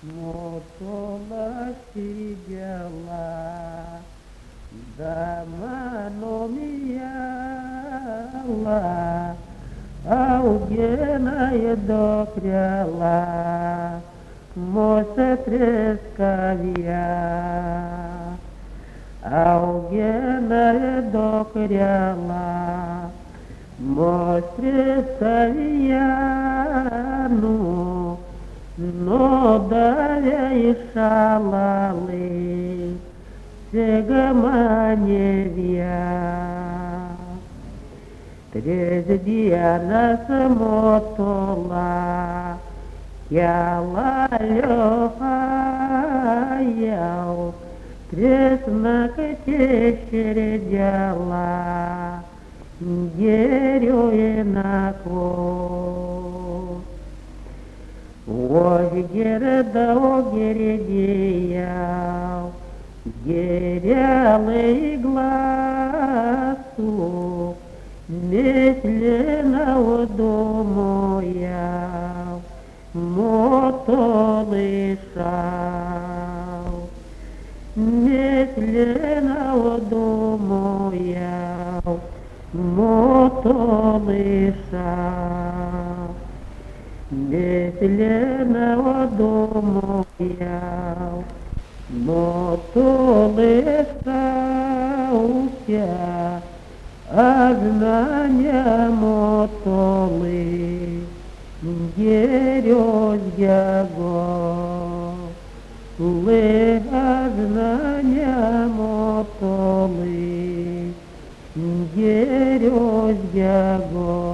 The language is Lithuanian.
Motola sirigyala, damanomiyala, augenaja dokrela, mose treskavia. Augenaja dokrela, mose treskavia, no davia išalali, segamanevia. 3 dienas motola, keliauju, 3 naktis širdėla, geriu nakvot. Oi girdau, girdėjau, gėrelai glasų, neslinau dūmojau, motolai šau. Neslinau dūmojau, motolai šau. Neslinau dūmojau, motolai šaukia, agnanya motolai, gerios jėgos. Agnanya motolai, gerios jėgos.